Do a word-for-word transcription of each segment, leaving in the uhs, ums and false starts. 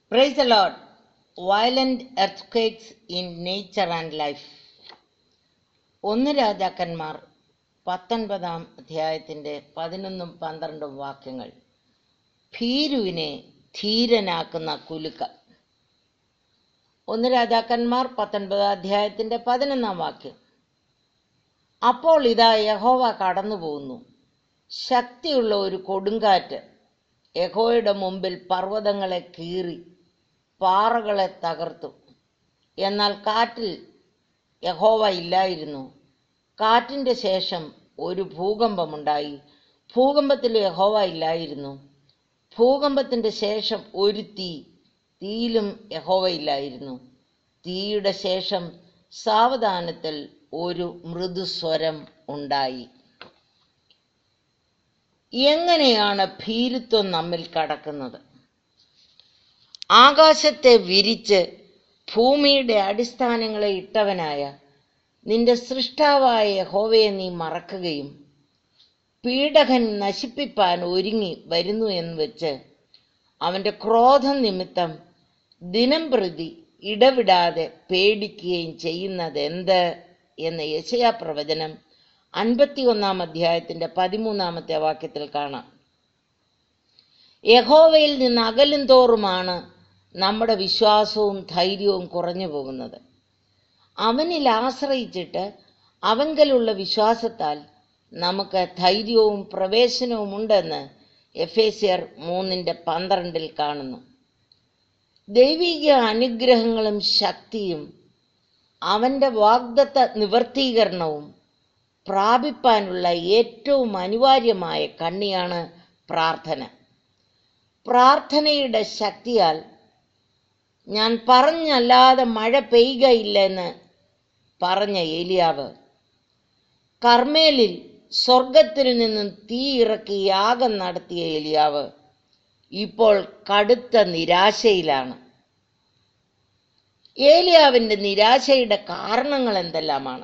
Praise the Lord. Violent earthquakes in nature and life. ഒന്ന് രാജാക്കന്മാർ പത്തൊൻപതാം അധ്യായത്തിന്റെ പതിനൊന്നും പന്ത്രണ്ടും വാക്യങ്ങൾ. ഭീരുവിനെ ധീരനാക്കുന്ന കുലുക്കം. ഒന്ന് രാജാക്കന്മാർ പത്തൊൻപതാം അധ്യായത്തിന്റെ പതിനൊന്നാം വാക്യം. അപ്പോൾ ഇതാ യഹോവ കടന്നു പോകുന്നു, ശക്തിയുള്ള ഒരു കൊടുങ്കാറ്റ് യഹോവയുടെ മുമ്പിൽ പർവ്വതങ്ങളെ കീറി പാറകളെ തകർത്തു. എന്നാൽ കാറ്റിൽ യഹോവ ഇല്ലായിരുന്നു. കാറ്റിന്റെ ശേഷം ഒരു ഭൂകമ്പമുണ്ടായി. ഭൂകമ്പത്തിൽ യഹോവ ഇല്ലായിരുന്നു. ഭൂകമ്പത്തിന്റെ ശേഷം ഒരു തീ, തീയിലും യഹോവ ഇല്ലായിരുന്നു. തീയുടെ ശേഷം സാവധാനത്തിൽ ഒരു മൃദുസ്വരം ഉണ്ടായി. എങ്ങനെയാണ് ഭീരുത്വം നമ്മിൽ കടക്കുന്നത്? ആകാശത്തെ വിരിച്ച് ഭൂമിയുടെ അടിസ്ഥാനങ്ങളെ ഇട്ടവനായ നിന്റെ സൃഷ്ടാവായ യഹോവയെ നീ മറക്കുകയും പീഡകൻ നശിപ്പിപ്പാൻ ഒരുങ്ങി വരുന്നു എന്ന് വെച്ച് അവന്റെ ക്രോധം നിമിത്തം ദിനം പ്രതി ഇടവിടാതെ പേടിക്കുകയും ചെയ്യുന്നത് എന്ത് എന്ന് യെശയ്യാ പ്രവചനം അൻപത്തി ഒന്നാം അധ്യായത്തിന്റെ പതിമൂന്നാമത്തെ വാക്യത്തിൽ കാണാം. യഹോവയിൽ നിന്ന് അകലും തോറുമാണ് നമ്മുടെ വിശ്വാസവും ധൈര്യവും കുറഞ്ഞു പോകുന്നത്. അവനിൽ ആശ്രയിച്ചിട്ട് അവങ്കലുള്ള വിശ്വാസത്താൽ നമുക്ക് ധൈര്യവും പ്രവേശനവും ഉണ്ടെന്ന് എഫേസ്യർ മൂന്നിന്റെ പന്ത്രണ്ടിൽ കാണുന്നു. ദൈവിക അനുഗ്രഹങ്ങളും ശക്തിയും അവന്റെ വാഗ്ദത്ത നിവർത്തീകരണവും പ്രാപിപ്പാനുള്ള ഏറ്റവും അനിവാര്യമായ കണ്ണിയാണ് പ്രാർത്ഥന. പ്രാർത്ഥനയുടെ ശക്തിയാൽ ഞാൻ പറഞ്ഞല്ലാതെ മഴ പെയ്യുകയില്ലെന്ന് പറഞ്ഞ ഏലിയാവ് കർമ്മേലിൽ സ്വർഗത്തിൽ നിന്നും തീ ഇറക്കി യാഗം നടത്തിയ ഏലിയാവ് ഇപ്പോൾ കടുത്ത നിരാശയിലാണ്. ഏലിയാവിന്റെ നിരാശയുടെ കാരണങ്ങൾ എന്തെല്ലാമാണ്?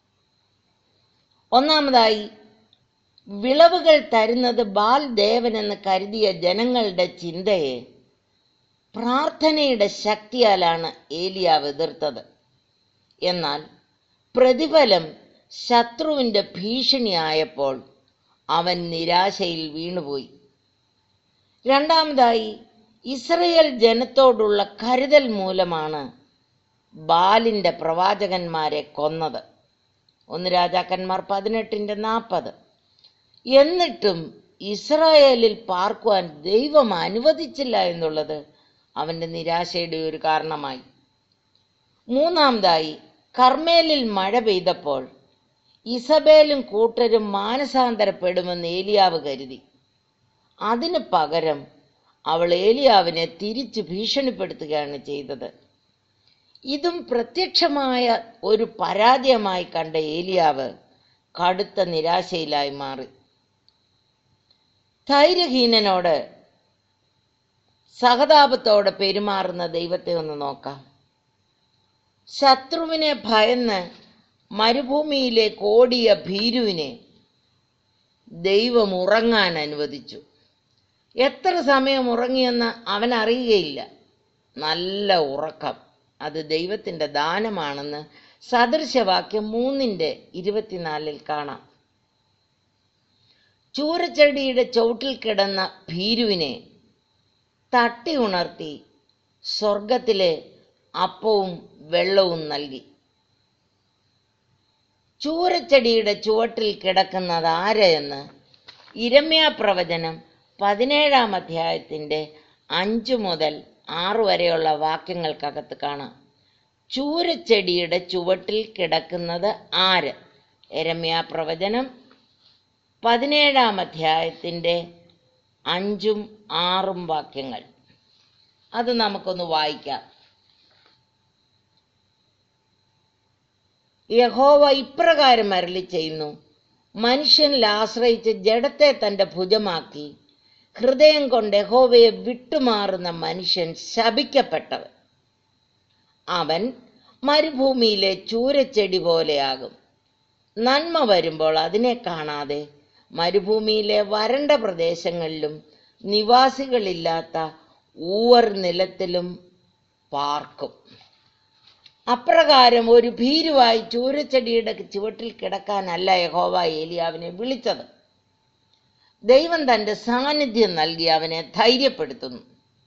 ഒന്നാമതായി, വിളവുകൾ തരുന്നത് ബാൽ ദേവനെന്ന് കരുതിയ ജനങ്ങളുടെ ചിന്തയെ പ്രാർത്ഥനയുടെ ശക്തിയാലാണ് ഏലിയാവ് എതിർത്തത്. എന്നാൽ പ്രതിഫലം ശത്രുവിന്റെ ഭീഷണിയായപ്പോൾ അവൻ നിരാശയിൽ വീണുപോയി. രണ്ടാമതായി, ഇസ്രയേൽ ജനത്തോടുള്ള കരുതൽ മൂലമാണ് ബാലിന്റെ പ്രവാചകന്മാരെ കൊന്നത്. ഒന്ന് രാജാക്കന്മാർ പതിനെട്ടിന്റെ നാൽപ്പത്. എന്നിട്ടും ഇസ്രായേലിൽ പാർക്കുവാൻ ദൈവം അനുവദിച്ചില്ല എന്നുള്ളത് അവന്റെ നിരാശയുടെ ഒരു കാരണമായി. മൂന്നാമതായി, കർമ്മേലിൽ മഴ പെയ്തപ്പോൾ ഇസബേലും കൂട്ടരും മാനസാന്തരപ്പെടുമെന്ന് ഏലിയാവ് കരുതി. അതിന് പകരം അവൾ ഏലിയാവിനെ തിരിച്ചു ഭീഷണിപ്പെടുത്തുകയാണ് ചെയ്തത്. ഇതും പ്രത്യക്ഷമായ ഒരു പരാജയമായി കണ്ട ഏലിയാവ് കടുത്ത നിരാശയിലായി മാറി. ധൈര്യഹീനനോട് സഹതാപത്തോടെ പെരുമാറുന്ന ദൈവത്തെ ഒന്ന് നോക്കാം. ശത്രുവിനെ ഭയന്ന് മരുഭൂമിയിലേക്ക് ഓടിയ ഭീരുവിനെ ദൈവം ഉറങ്ങാൻ അനുവദിച്ചു. എത്ര സമയം ഉറങ്ങിയെന്ന് അവൻ അറിയുകയില്ല. നല്ല ഉറക്കം, അത് ദൈവത്തിന്റെ ദാനമാണെന്ന് സദൃശവാക്യം മൂന്നിന്റെ ഇരുപത്തിനാലിൽ കാണാം. ചൂരച്ചെടിയുടെ ചുവട്ടിൽ കിടന്ന ഭീരുവിനെ തട്ടി ഉണർത്തി സ്വർഗത്തിലെ അപ്പവും വെള്ളവും നൽകി. ചൂരച്ചെടിയുടെ ചുവട്ടിൽ കിടക്കുന്നത് ആരെന്ന് യിരെമ്യാ പ്രവചനം പതിനേഴാം അധ്യായത്തിന്റെ അഞ്ചു മുതൽ ആറു വരെയുള്ള വാക്യങ്ങൾക്കകത്ത് കാണാം. ചൂരച്ചെടിയുടെ ചുവട്ടിൽ കിടക്കുന്നത് ആര്? യിരെമ്യാ പ്രവചനം പതിനേഴാം അധ്യായത്തിന്റെ അഞ്ചും ആറും വാക്യങ്ങൾ. അത് നമുക്കൊന്ന് വായിക്കാം. യഹോവ ഇപ്രകാരം അരുളി ചെയ്യുന്നു, മനുഷ്യനിൽ ആശ്രയിച്ച് ജഡത്തെ തന്റെ ഭുജമാക്കി ഹൃദയം കൊണ്ട് യഹോവയെ വിട്ടുമാറുന്ന മനുഷ്യൻ ശപിക്കപ്പെട്ടവൻ. അവൻ മരുഭൂമിയിലെ ചൂരച്ചെടി പോലെയാകും. നന്മ വരുമ്പോൾ അതിനെ കാണാതെ മരുഭൂമിയിലെ വരണ്ട പ്രദേശങ്ങളിലും നിവാസികളില്ലാത്ത ഊവർ നിലത്തിലും പാർക്കും. അപ്രകാരം ഒരു ഭീരുവായി ചൂരച്ചെടിയുടെ ചുവട്ടിൽ കിടക്കാനല്ല യഹോവ ഏലിയാവിനെ വിളിച്ചത്. ദൈവം തന്റെ സാന്നിധ്യം നൽകി അവനെ ധൈര്യപ്പെടുത്തുന്നു.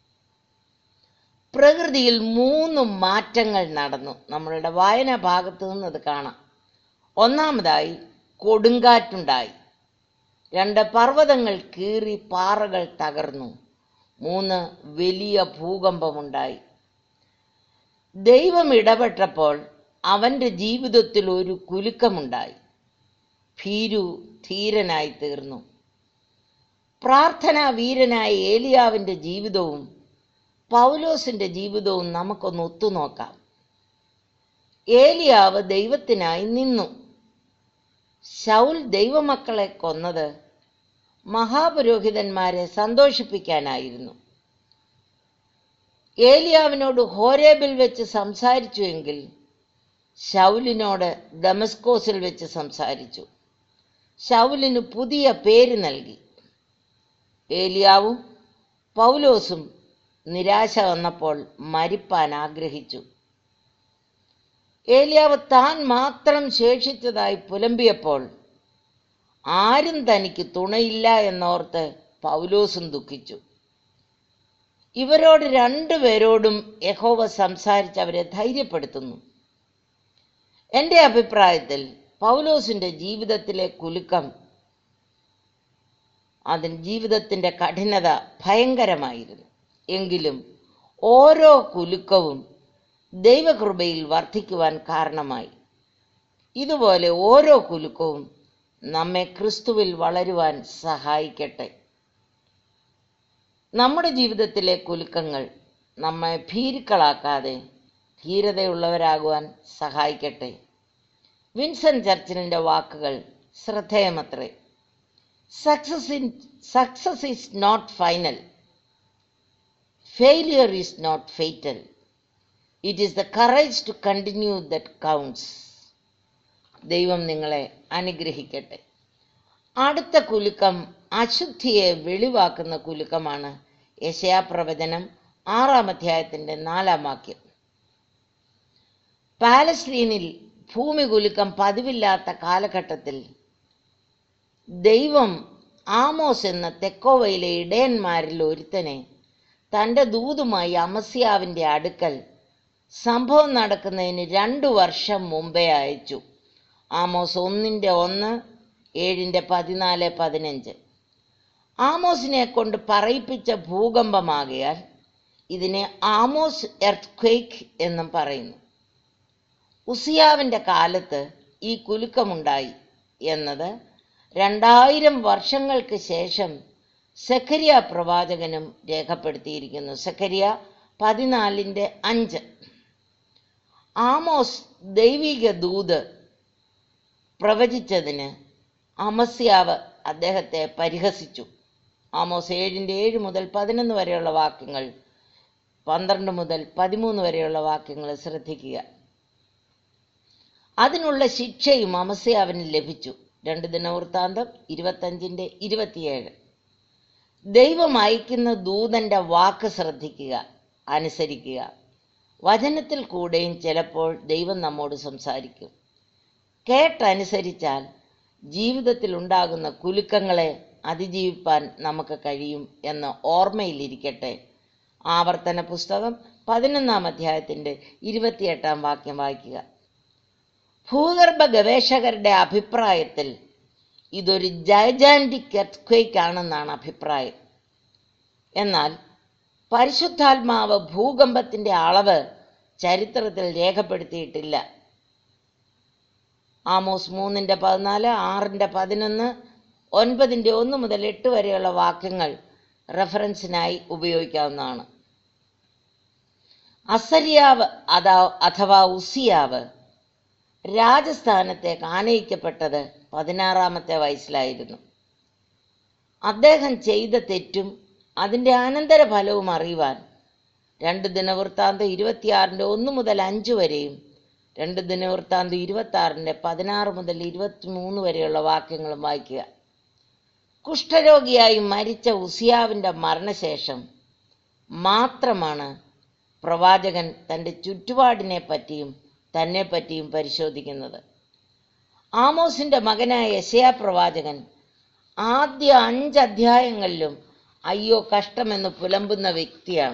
പ്രകൃതിയിൽ മൂന്ന് മാറ്റങ്ങൾ നടന്നു. നമ്മളുടെ വായനാ ഭാഗത്തു നിന്നത് കാണാം. ഒന്നാമതായി കൊടുങ്കാറ്റുണ്ടായി. രണ്ട്, പർവ്വതങ്ങൾ കീറി പാറകൾ തകർന്നു. മൂന്ന്, വലിയ ഭൂകമ്പമുണ്ടായി. ദൈവം ഇടപെട്ടപ്പോൾ അവന്റെ ജീവിതത്തിൽ ഒരു കുലുക്കമുണ്ടായി. ഭീരു ധീരനായി തീർന്നു. പ്രാർത്ഥനാ വീരനായ ഏലിയാവിന്റെ ജീവിതവും പൗലോസിന്റെ ജീവിതവും നമുക്കൊന്ന് ഒത്തുനോക്കാം. ഏലിയാവ് ദൈവത്തിനായി നിന്നു. ശൗൽ ദൈവമക്കളെ കൊന്നത് മഹാപുരോഹിതന്മാരെ സന്തോഷിപ്പിക്കാനായിരുന്നു. ഏലിയാവിനോട് ഹോരേബിൽ വെച്ച് സംസാരിച്ചുവെങ്കിൽ ശൗലിനോട് ദമസ്കോസിൽ വെച്ച് സംസാരിച്ചു. ശൗലിന് പുതിയ പേര് നൽകി. ഏലിയാവും പൗലോസും നിരാശ വന്നപ്പോൾ മരിപ്പാൻ ആഗ്രഹിച്ചു. ഏലിയാവ് താൻ മാത്രം ശേഷിച്ചതായി പുലമ്പിയപ്പോൾ ആരും തനിക്ക് തുണയില്ല എന്നോർത്ത് പൗലോസും ദുഃഖിച്ചു. ഇവരോട് രണ്ടുപേരോടും യഹോവ സംസാരിച്ച് അവരെ ധൈര്യപ്പെടുത്തുന്നു. എൻ്റെ അഭിപ്രായത്തിൽ പൗലോസിന്റെ ജീവിതത്തിലെ കുലുക്കം, അതിന് ജീവിതത്തിന്റെ കഠിനത ഭയങ്കരമായിരുന്നു. എങ്കിലും ഓരോ കുലുക്കവും ദൈവകൃപയിൽ വർദ്ധിക്കുവാൻ കാരണമായി. ഇതുപോലെ ഓരോ കുലുക്കവും നമ്മെ ക്രിസ്തുവിൽ വളരുവാൻ സഹായിക്കട്ടെ. നമ്മുടെ ജീവിതത്തിലെ കുലുക്കങ്ങൾ നമ്മെ ഭീരുക്കളാക്കാതെ ധീരതയുള്ളവരാകുവാൻ സഹായിക്കട്ടെ. വിൻസൻ ചർച്ചിലിന്റെ വാക്കുകൾ ശ്രദ്ധേയമത്രേ. Success in success is not final, failure is not fatal, it is the courage to continue that counts. ദൈവം നിങ്ങളെ അനുഗ്രഹിക്കട്ടെ. അടുത്ത കുലുക്കം അശുദ്ധിയെ വെളിവാക്കുന്ന കുലുക്കമാണ്. യെശയ്യാ പ്രവചനം ആറാം അധ്യായത്തിന്റെ നാലാം വാക്യം. പാലസ്തീനിൽ ഭൂമി കുലുക്കം പതിവില്ലാത്ത കാലഘട്ടത്തിൽ ദൈവം ആമോസ് എന്ന തെക്കോവയിലെ ഇടയന്മാരിൽ ഒരുത്തനെ തൻ്റെ ദൂതുമായി അമസ്യാവിൻ്റെ അടുക്കൽ സംഭവം നടക്കുന്നതിന് രണ്ടു വർഷം മുമ്പേ അയച്ചു. ആമോസ് ഒന്നിൻ്റെ ഒന്ന്, ഏഴിൻ്റെ പതിനാല് പതിനഞ്ച്. ആമോസിനെ കൊണ്ട് പറയിപ്പിച്ച ഭൂകമ്പമാകയാൽ ഇതിനെ ആമോസ് എർത്ത് ക്വേക്ക് എന്നും പറയുന്നു. ഉസിയാവിൻ്റെ കാലത്ത് ഈ കുലുക്കമുണ്ടായി എന്നത് രണ്ടായിരം വർഷങ്ങൾക്ക് ശേഷം സെഖരിയ പ്രവാചകനും രേഖപ്പെടുത്തിയിരിക്കുന്നു. സെഖരിയ പതിനാലിൻ്റെ അഞ്ച്. ആമോസ് ദൈവിക ദൂത് പ്രവചിച്ചതിന് അമസ്യാവ് അദ്ദേഹത്തെ പരിഹസിച്ചു. ആമോസ് ഏഴിൻ്റെ ഏഴ് മുതൽ പതിനൊന്ന് വരെയുള്ള വാക്യങ്ങൾ, പന്ത്രണ്ട് മുതൽ പതിമൂന്ന് വരെയുള്ള വാക്യങ്ങൾ ശ്രദ്ധിക്കുക. അതിനുള്ള ശിക്ഷയും അമസ്യാവിന് ലഭിച്ചു. രണ്ട് ദിനവൃത്താന്തം ഇരുപത്തഞ്ചിൻ്റെ ഇരുപത്തിയേഴ്. ദൈവം അയക്കുന്ന ദൂതന്റെ വാക്ക് ശ്രദ്ധിക്കുക, അനുസരിക്കുക. വചനത്തിൽ കൂടെയും ചിലപ്പോൾ ദൈവം നമ്മോട് സംസാരിക്കും. കേട്ടനുസരിച്ചാൽ ജീവിതത്തിൽ ഉണ്ടാകുന്ന കുലുക്കങ്ങളെ അതിജീവിപ്പാൻ നമുക്ക് കഴിയും എന്ന് ഓർമ്മയിലിരിക്കട്ടെ. ആവർത്തന പുസ്തകം പതിനൊന്നാം അധ്യായത്തിൻ്റെ ഇരുപത്തിയെട്ടാം വാക്യം വായിക്കുക. ഭൂഗർഭ ഗവേഷകരുടെ അഭിപ്രായത്തിൽ ഇതൊരു ജൈജാന്റിക് എർത്ത് ആണെന്നാണ് അഭിപ്രായം. എന്നാൽ പരിശുദ്ധാത്മാവ് ഭൂകമ്പത്തിന്റെ അളവ് ചരിത്രത്തിൽ രേഖപ്പെടുത്തിയിട്ടില്ല. ആമോസ് മൂന്നിൻ്റെ പതിനാല്, ആറിൻ്റെ പതിനൊന്ന്, ഒൻപതിൻ്റെ ഒന്ന് മുതൽ എട്ട് വരെയുള്ള വാക്യങ്ങൾ റെഫറൻസിനായി ഉപയോഗിക്കാവുന്നതാണ്. അസര്യാവ് അതാ അഥവാ ഉസിയാവ് രാജസ്ഥാനത്തേക്ക് ആനയിക്കപ്പെട്ടത് പതിനാറാമത്തെ വയസ്സിലായിരുന്നു. അദ്ദേഹം ചെയ്ത തെറ്റും അതിൻ്റെ അനന്തരഫലവും അറിയുവാൻ രണ്ട് ദിനവൃത്താന്തം ഇരുപത്തിയാറിൻ്റെ ഒന്ന് മുതൽ അഞ്ച് വരെയും രണ്ട് ദിനവൃത്താന്തം ഇരുപത്തി ആറിൻ്റെ പതിനാറ് മുതൽ ഇരുപത്തി മൂന്ന് വരെയുള്ള വാക്യങ്ങളും വായിക്കുക. കുഷ്ഠരോഗിയായി മരിച്ച ഉസിയാവിൻ്റെ മരണശേഷം മാത്രമാണ് പ്രവാചകൻ തൻ്റെ ചുറ്റുപാടിനെ പറ്റിയും തന്നെ പറ്റിയും പരിശോധിക്കുന്നത്. ആമോസിൻ്റെ മകനായ യെശയ്യാ പ്രവാചകൻ ആദ്യ അഞ്ച് അധ്യായങ്ങളിലും അയ്യോ കഷ്ടമെന്ന് പുലമ്പുന്ന വ്യക്തിയാണ്.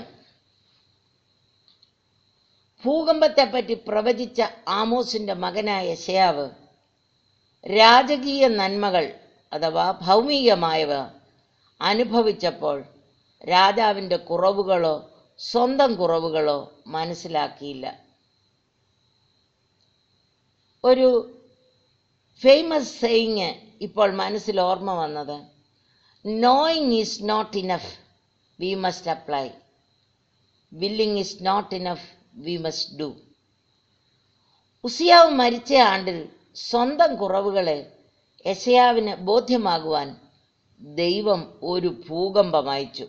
ഭൂകമ്പത്തെപ്പറ്റി പ്രവചിച്ച ആമോസിൻ്റെ മകനായ യെശയ്യാവ് രാജകീയ നന്മകൾ അഥവാ ഭൗമികമായവ അനുഭവിച്ചപ്പോൾ രാജാവിൻ്റെ കുറവുകളോ സ്വന്തം കുറവുകളോ മനസ്സിലാക്കിയില്ല. ഒരു ഫേമസ് സെയിങ് ഇപ്പോൾ മനസ്സിൽ ഓർമ്മ വന്നത്, knowing is not enough, we must apply. Willing is not enough, we must do. ഉസിയാവ് മരിച്ച ആണ്ടിൽ സ്വന്തം കുറവുകളെ യെശയ്യാവിന് ബോധ്യമാകുവാൻ ദൈവം ഒരു ഭൂകമ്പം അയച്ചു.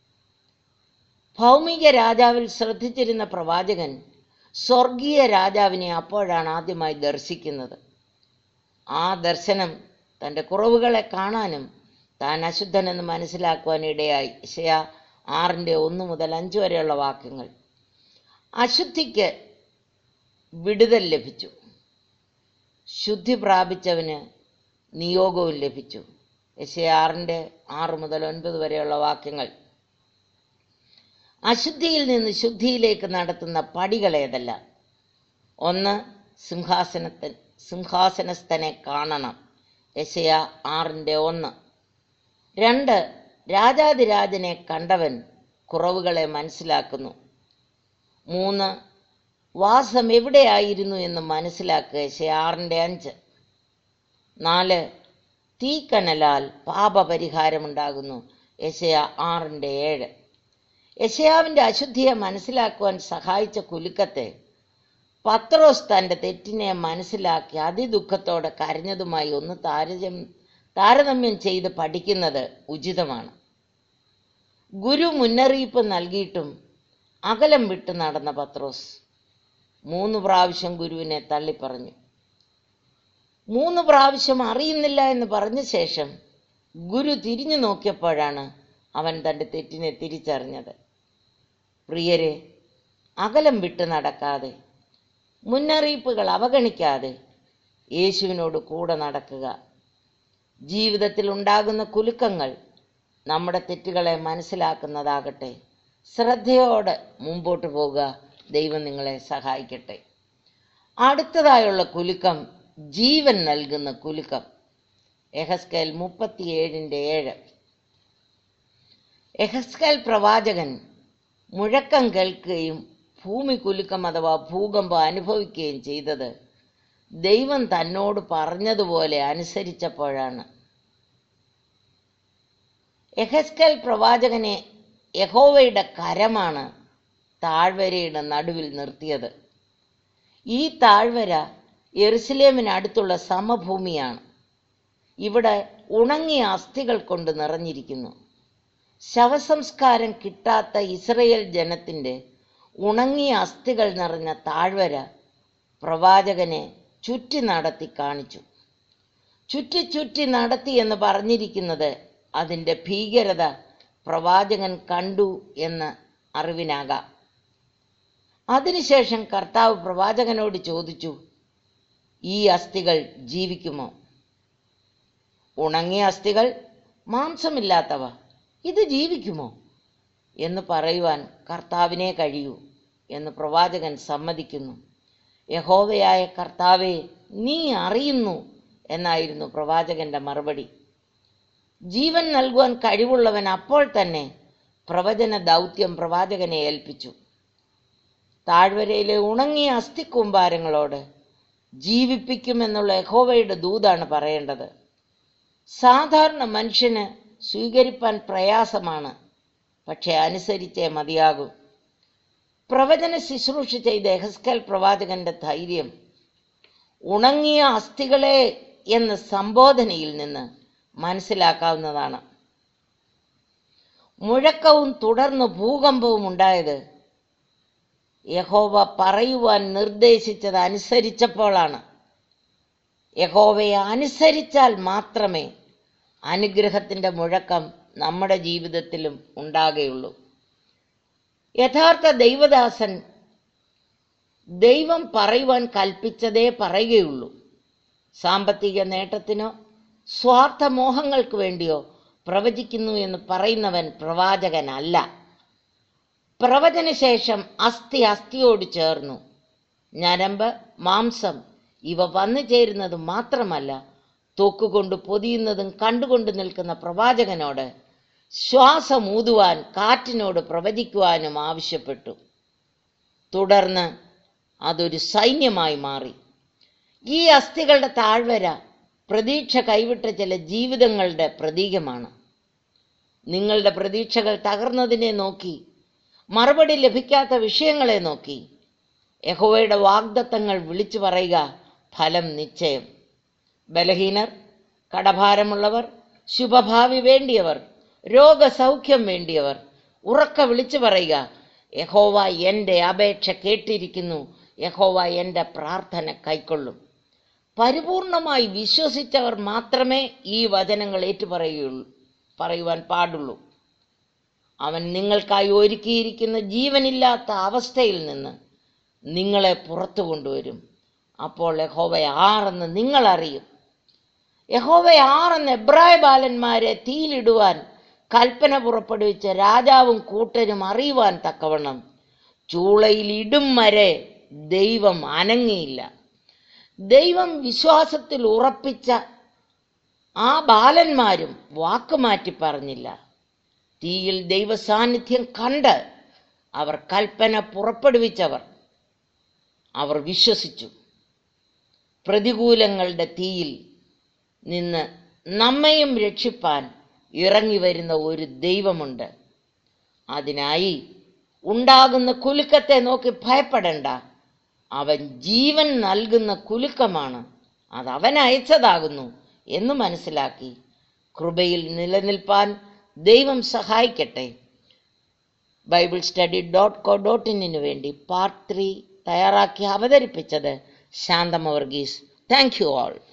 ഭൗമിക രാജാവിൽ ശ്രദ്ധിച്ചിരുന്ന പ്രവാചകൻ സ്വർഗീയ രാജാവിനെ അപ്പോഴാണ് ആദ്യമായി ദർശിക്കുന്നത്. ആ ദർശനം തൻ്റെ കുറവുകളെ കാണാനും താൻ അശുദ്ധനെന്ന് മനസ്സിലാക്കുവാൻ ഇടയായി. യെശയ്യാ ആറിൻ്റെ ഒന്ന് മുതൽ അഞ്ച് വരെയുള്ള വാക്യങ്ങൾ. അശുദ്ധിക്ക് വിടുതൽ ലഭിച്ചു, ശുദ്ധി പ്രാപിച്ചവന് നിയോഗവും ലഭിച്ചു. യെശയ്യാ ആറിൻ്റെ ആറ് മുതൽ ഒൻപത് വരെയുള്ള വാക്യങ്ങൾ. അശുദ്ധിയിൽ നിന്ന് ശുദ്ധിയിലേക്ക് നടത്തുന്ന പടികൾ ഏതെല്ലാം? ഒന്ന്, സിംഹാസനത്തിൽ സിംഹാസനസ്ഥനെ കാണണം. യെശയ്യാ ആറിൻ്റെ ഒന്ന്. രണ്ട്, രാജാതിരാജനെ കണ്ടവൻ കുറവുകളെ മനസ്സിലാക്കുന്നു. മൂന്ന്, വാസം എവിടെയായിരുന്നു എന്ന് മനസ്സിലാക്കുക. യെശയ്യാ ആറിൻ്റെ അഞ്ച്. നാല്, തീക്കനലാൽ പാപപരിഹാരമുണ്ടാകുന്നു. യെശയ്യാ ആറിൻ്റെ ഏഴ്. യെശയ്യാവിൻ്റെ അശുദ്ധിയെ മനസ്സിലാക്കുവാൻ സഹായിച്ച കുലുക്കത്തെ പത്രോസ് തൻ്റെ തെറ്റിനെ മനസ്സിലാക്കി അതിദുഃഖത്തോടെ കരഞ്ഞതുമായി ഒന്ന് താരതമ്യം താരതമ്യം ചെയ്ത് പഠിക്കുന്നത് ഉചിതമാണ്. ഗുരു മുന്നറിയിപ്പ് നൽകിയിട്ടും അകലം വിട്ട് നടന്ന പത്രോസ് മൂന്ന് പ്രാവശ്യം ഗുരുവിനെ തള്ളിപ്പറഞ്ഞു. മൂന്ന് പ്രാവശ്യം അറിയുന്നില്ല എന്ന് പറഞ്ഞ ശേഷം ഗുരു തിരിഞ്ഞു നോക്കിയപ്പോഴാണ് അവൻ തൻ്റെ തെറ്റിനെ തിരിച്ചറിഞ്ഞത്. പ്രിയരെ, അകലം വിട്ട് നടക്കാതെ, മുന്നറിയിപ്പുകൾ അവഗണിക്കാതെ യേശുവിനോട് കൂടെ നടക്കുക. ജീവിതത്തിൽ ഉണ്ടാകുന്ന കുലുക്കങ്ങൾ നമ്മുടെ തെറ്റുകളെ മനസ്സിലാക്കുന്നതാകട്ടെ. ശ്രദ്ധയോടെ മുമ്പോട്ട് പോകുക. ദൈവം നിങ്ങളെ സഹായിക്കട്ടെ. അടുത്തതായുള്ള കുലുക്കം ജീവൻ നൽകുന്ന കുലുക്കം. യെഹെസ്കേൽ മുപ്പത്തിയേഴിൻ്റെ ഏഴ്. യെഹെസ്കേൽ പ്രവാചകൻ മുഴക്കം കേൾക്കുകയും ഭൂമി കുലുക്കം അഥവാ ഭൂകമ്പം അനുഭവിക്കുകയും ചെയ്തത് ദൈവം തന്നോട് പറഞ്ഞതുപോലെ അനുസരിച്ചപ്പോഴാണ്. യെഹെസ്കേൽ പ്രവാചകനെ യഹോവയുടെ കരമാണ് താഴ്വരയുടെ നടുവിൽ നിർത്തിയത്. ഈ താഴ്വര യെരുശലേമിനടുത്തുള്ള സമഭൂമിയാണ്. ഇവിടെ ഉണങ്ങിയ അസ്ഥികൾ കൊണ്ട് നിറഞ്ഞിരിക്കുന്നു. ശവസംസ്കാരം കിട്ടാത്ത ഇസ്രയേൽ ജനത്തിൻ്റെ ഉണങ്ങിയ അസ്ഥികൾ നിറഞ്ഞ താഴ്വര പ്രവാചകനെ ചുറ്റി നടത്തി കാണിച്ചു. ചുറ്റി ചുറ്റി നടത്തി എന്ന് പറഞ്ഞിരിക്കുന്നത് അതിൻ്റെ ഭീകരത പ്രവാചകൻ കണ്ടു എന്ന് അറിവിനാകാം. അതിനുശേഷം കർത്താവ് പ്രവാചകനോട് ചോദിച്ചു, ഈ അസ്ഥികൾ ജീവിക്കുമോ? ഉണങ്ങിയ അസ്ഥികൾ, മാംസമില്ലാത്തവ, ഇത് ജീവിക്കുമോ എന്ന് പറയുവാൻ കർത്താവിനെ കഴിയൂ എന്ന് പ്രവാചകൻ സമ്മതിക്കുന്നു. യഹോവയായ കർത്താവേ, നീ അറിയുന്നു എന്നായിരുന്നു പ്രവാചകന്റെ മറുപടി. ജീവൻ നൽകുവാൻ കഴിവുള്ളവൻ അപ്പോൾ തന്നെ പ്രവചന ദൗത്യം പ്രവാചകനെ ഏൽപ്പിച്ചു. താഴ്വരയിലെ ഉണങ്ങിയ അസ്ഥിക്കൂമ്പാരങ്ങളോട് ജീവിപ്പിക്കുമെന്നുള്ള യഹോവയുടെ ദൂതാണ് പറയേണ്ടത്. സാധാരണ മനുഷ്യന് സ്വീകരിപ്പാൻ പ്രയാസമാണ്, പക്ഷെ അനുസരിച്ചേ മതിയാകൂ. പ്രവചന ശുശ്രൂഷ ചെയ്ത യെഹെസ്കേൽ പ്രവാചകന്റെ ധൈര്യം ഉണങ്ങിയ അസ്ഥികളെ എന്ന സംബോധനയിൽ നിന്ന് മനസ്സിലാക്കാവുന്നതാണ്. മുഴക്കവും തുടർന്ന് ഭൂകമ്പവും ഉണ്ടായത് യഹോവ പറയുവാൻ നിർദ്ദേശിച്ചത് അനുസരിച്ചപ്പോഴാണ്. യഹോവയെ അനുസരിച്ചാൽ മാത്രമേ അനുഗ്രഹത്തിൻ്റെ മുഴക്കം നമ്മുടെ ജീവിതത്തിലും ഉണ്ടാകുകയുള്ളൂ. യഥാർത്ഥ ദൈവദാസൻ ദൈവം പറയുവാൻ കൽപ്പിച്ചതേ പറയുകയുള്ളൂ. സാമ്പത്തിക നേട്ടത്തിനോ സ്വാർത്ഥ മോഹങ്ങൾക്ക് വേണ്ടിയോ പ്രവചിക്കുന്നു എന്ന് പറയുന്നവൻ പ്രവാചകനല്ല. പ്രവചനശേഷം അസ്ഥി അസ്ഥിയോട് ചേർന്നു, ഞരമ്പ് മാംസം ഇവ വന്നു ചേരുന്നത് മാത്രമല്ല, തൊക്കുകൊണ്ട് പൊതിയുന്നതും കണ്ടുകൊണ്ട് നിൽക്കുന്ന പ്രവാചകനോട് ശ്വാസം ഊതുവാൻ കാറ്റിനോട് പ്രവചിക്കുവാനും ആവശ്യപ്പെട്ടു. തുടർന്ന് അതൊരു സൈന്യമായി മാറി. ഈ അസ്ഥികളുടെ താഴ്വര പ്രതീക്ഷ കൈവിട്ട ചില ജീവിതങ്ങളുടെ പ്രതീകമാണ്. നിങ്ങളുടെ പ്രതീക്ഷകൾ തകർന്നതിനെ നോക്കി, മറുപടി ലഭിക്കാത്ത വിഷയങ്ങളെ നോക്കി യഹോവയുടെ വാഗ്ദത്തങ്ങൾ വിളിച്ചു പറയുക, ഫലം നിശ്ചയം. ബലഹീനർ, കടഭാരമുള്ളവർ, ശുഭഭാവി വേണ്ടിയവർ, രോഗസൗഖ്യം വേണ്ടിയവർ ഉറക്ക വിളിച്ചു പറയുക, യഹോവ എൻ്റെ അപേക്ഷ കേട്ടിരിക്കുന്നു, യഹോവ എൻ്റെ പ്രാർത്ഥന കൈക്കൊള്ളും. പരിപൂർണമായി വിശ്വസിച്ചവർ മാത്രമേ ഈ വചനങ്ങൾ ഏറ്റുപറയുകയുള്ളൂ പറയുവാൻ പാടുള്ളൂ. അവൻ നിങ്ങൾക്കായി ഒരുക്കിയിരിക്കുന്ന ജീവനില്ലാത്ത അവസ്ഥയിൽ നിന്ന് നിങ്ങളെ പുറത്തു കൊണ്ടുവരും. അപ്പോൾ യഹോവ ആരെന്ന് നിങ്ങൾ അറിയും. യഹോവ ആരെന്ന് എബ്രായ ബാലന്മാരെ തീയിലിടുവാൻ കൽപ്പന പുറപ്പെടുവിച്ച രാജാവും കൂട്ടരും അറിയുവാൻ തക്കവണ്ണം ചൂളയിൽ ഇടും വരെ ദൈവം അനങ്ങിയില്ല. ദൈവം വിശ്വാസത്തിൽ ഉറപ്പിച്ച ആ ബാലന്മാരും വാക്കുമാറ്റി പറഞ്ഞില്ല. തീയിൽ ദൈവ സാന്നിധ്യം കണ്ട് അവർ കൽപ്പന പുറപ്പെടുവിച്ചവർ. അവർ വിശ്വസിച്ചു. പ്രതികൂലങ്ങളുടെ തീയിൽ നിന്ന് നമ്മയും രക്ഷിപ്പാൻ ഇറങ്ങി വരുന്ന ഒരു ദൈവമുണ്ട്. അതിനായി ഉണ്ടാകുന്ന കുലുക്കത്തെ നോക്കി ഭയപ്പെടേണ്ട. അവൻ ജീവൻ നൽകുന്ന കുലുക്കമാണ്, അത് അവൻ അയച്ചതാകുന്നു എന്ന് മനസ്സിലാക്കി കൃപയിൽ നിലനിൽപ്പാൻ ദൈവം സഹായിക്കട്ടെ. Bible study dot co dot ഇന്നിനു വേണ്ടി പാർട്ട് ത്രീ തയ്യാറാക്കി അവതരിപ്പിച്ചത് Shanthama Varghese. Thank you all.